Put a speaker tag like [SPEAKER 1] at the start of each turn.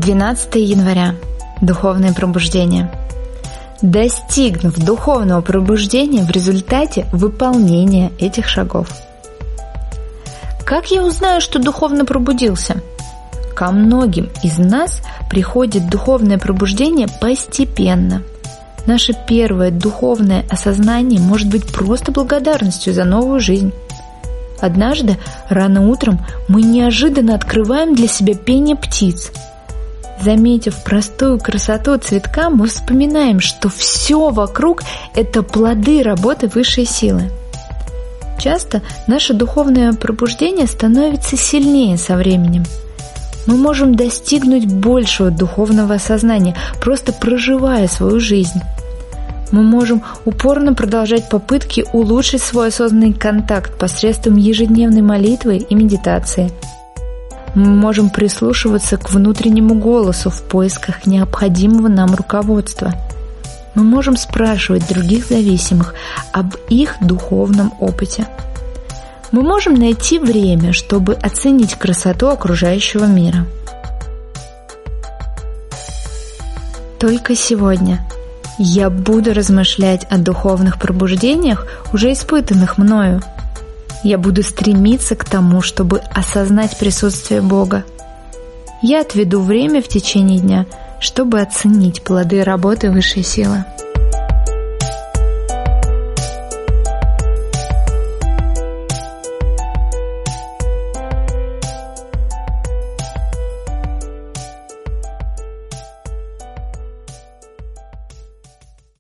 [SPEAKER 1] 12 января. Духовное пробуждение. Достигнув духовного пробуждения в результате выполнения этих шагов. Как я узнаю, что духовно пробудился? Ко многим из нас приходит духовное пробуждение постепенно. Наше первое духовное осознание может быть просто благодарностью за новую жизнь. Однажды, рано утром, мы неожиданно открываем для себя пение птиц. Заметив простую красоту цветка, мы вспоминаем, что все вокруг – это плоды работы высшей силы. Часто наше духовное пробуждение становится сильнее со временем. Мы можем достигнуть большего духовного осознания, просто проживая свою жизнь. Мы можем упорно продолжать попытки улучшить свой осознанный контакт посредством ежедневной молитвы и медитации. Мы можем прислушиваться к внутреннему голосу в поисках необходимого нам руководства. Мы можем спрашивать других зависимых об их духовном опыте. Мы можем найти время, чтобы оценить красоту окружающего мира. Только сегодня я буду размышлять о духовных пробуждениях, уже испытанных мною. Я буду стремиться к тому, чтобы осознать присутствие Бога. Я отведу время в течение дня, чтобы оценить плоды работы высшей силы.